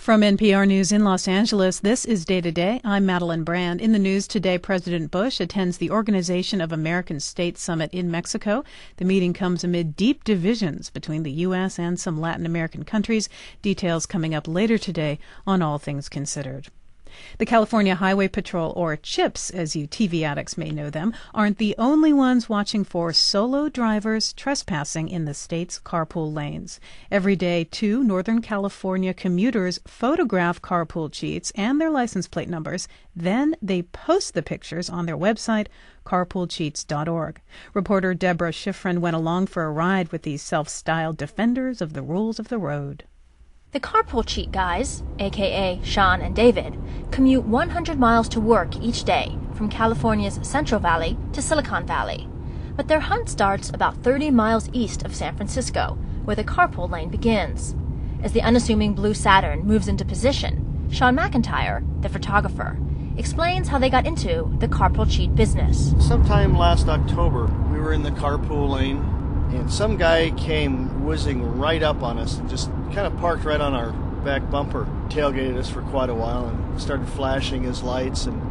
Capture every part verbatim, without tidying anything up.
From N P R News in Los Angeles, this is Day to Day. I'm Madeline Brand. In the news today, President Bush attends the Organization of American States Summit in Mexico. The meeting comes amid deep divisions between the U S and some Latin American countries. Details coming up later today on All Things Considered. The California Highway Patrol, or CHIPS, as you T V addicts may know them, aren't the only ones watching for solo drivers trespassing in the state's carpool lanes. Every day, two Northern California commuters photograph carpool cheats and their license plate numbers. Then they post the pictures on their website, carpool cheats dot org. Reporter Deborah Schifrin went along for a ride with these self-styled defenders of the rules of the road. The carpool cheat guys, aka Sean and David, commute one hundred miles to work each day from California's Central Valley to Silicon Valley. But their hunt starts about thirty miles east of San Francisco, where the carpool lane begins. As the unassuming blue Saturn moves into position, Sean McIntyre, the photographer, explains how they got into the carpool cheat business. Sometime last October, we were in the carpool lane, and some guy came whizzing right up on us and just kind of parked right on our back bumper, tailgated us for quite a while and started flashing his lights. And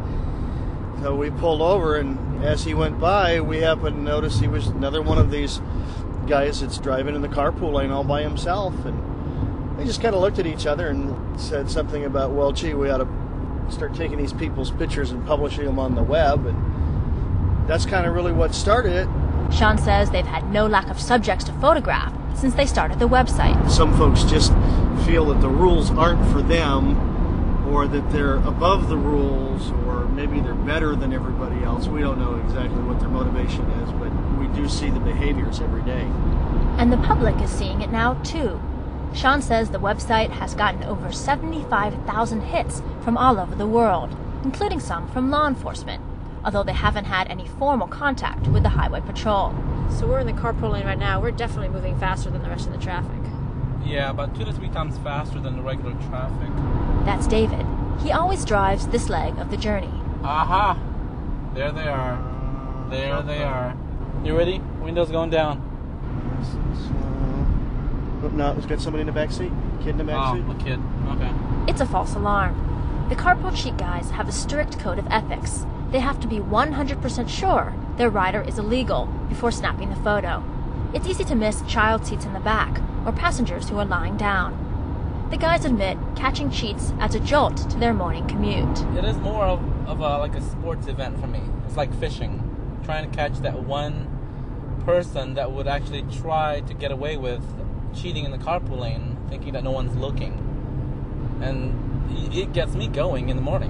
so we pulled over, and as he went by, we happened to notice he was another one of these guys that's driving in the carpool lane all by himself. And they just kind of looked at each other and said something about, well, gee, we ought to start taking these people's pictures and publishing them on the web. And that's kind of really what started it. Sean says they've had no lack of subjects to photograph since they started the website. Some folks just feel that the rules aren't for them, or that they're above the rules, or maybe they're better than everybody else. We don't know exactly what their motivation is, but we do see the behaviors every day. And the public is seeing it now, too. Sean says the website has gotten over seventy-five thousand hits from all over the world, including some from law enforcement, although they haven't had any formal contact with the Highway Patrol. So we're in the carpool lane right now. We're definitely moving faster than the rest of the traffic. Yeah, about two to three times faster than the regular traffic. That's David. He always drives this leg of the journey. Aha! There they are. There they are. You ready? Windows going down. Uh, no, it's got somebody in the back seat. Kid in the back oh, seat. Oh, a kid. Okay. It's a false alarm. The carpool cheat guys have a strict code of ethics. They have to be one hundred percent sure their rider is illegal before snapping the photo. It's easy to miss child seats in the back or passengers who are lying down. The guys admit catching cheats adds a jolt to their morning commute. It is more of, of a, like a sports event for me. It's like fishing, trying to catch that one person that would actually try to get away with cheating in the carpool lane, thinking that no one's looking. And it gets me going in the morning.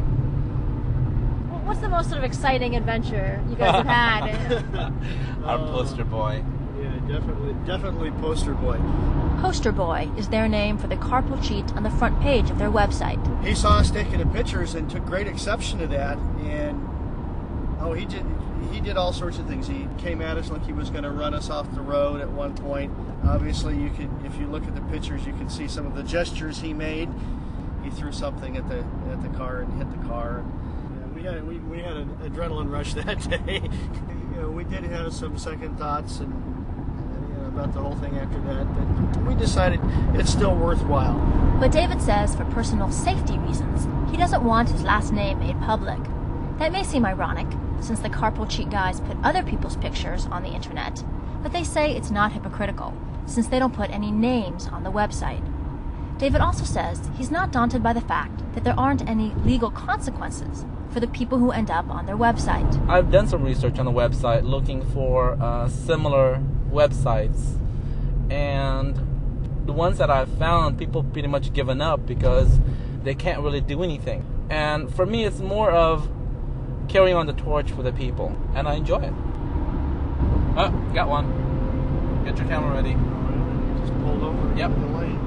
What's the most sort of exciting adventure you guys have had? Our poster boy. Yeah, definitely, definitely poster boy. Poster boy is their name for the carpool cheat on the front page of their website. He saw us taking the pictures and took great exception to that, and oh, he did he did all sorts of things. He came at us like he was going to run us off the road at one point. Obviously, you can, if you look at the pictures, you can see some of the gestures he made. He threw something at the at the car and hit the car. We had, we, we had an adrenaline rush that day. You know, we did have some second thoughts and, and you know, about the whole thing after that, but we decided it's still worthwhile. But David says for personal safety reasons, he doesn't want his last name made public. That may seem ironic, since the carpool cheat guys put other people's pictures on the internet, but they say it's not hypocritical, since they don't put any names on the website. David also says he's not daunted by the fact that there aren't any legal consequences for the people who end up on their website. I've done some research on the website looking for uh, similar websites, and the ones that I've found, people pretty much given up because they can't really do anything. And for me, it's more of carrying on the torch for the people, and I enjoy it. Oh, got one. Get your camera ready. Just pulled over yep. in the lane.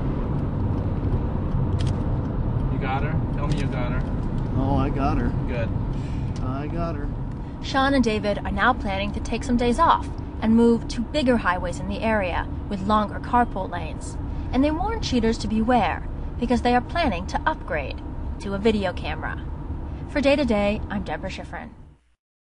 You got her? Tell me you got her. Oh, I got her. Good. I got her. Sean and David are now planning to take some days off and move to bigger highways in the area with longer carpool lanes. And they warn cheaters to beware because they are planning to upgrade to a video camera. For Day to Day, I'm Deborah Schifrin.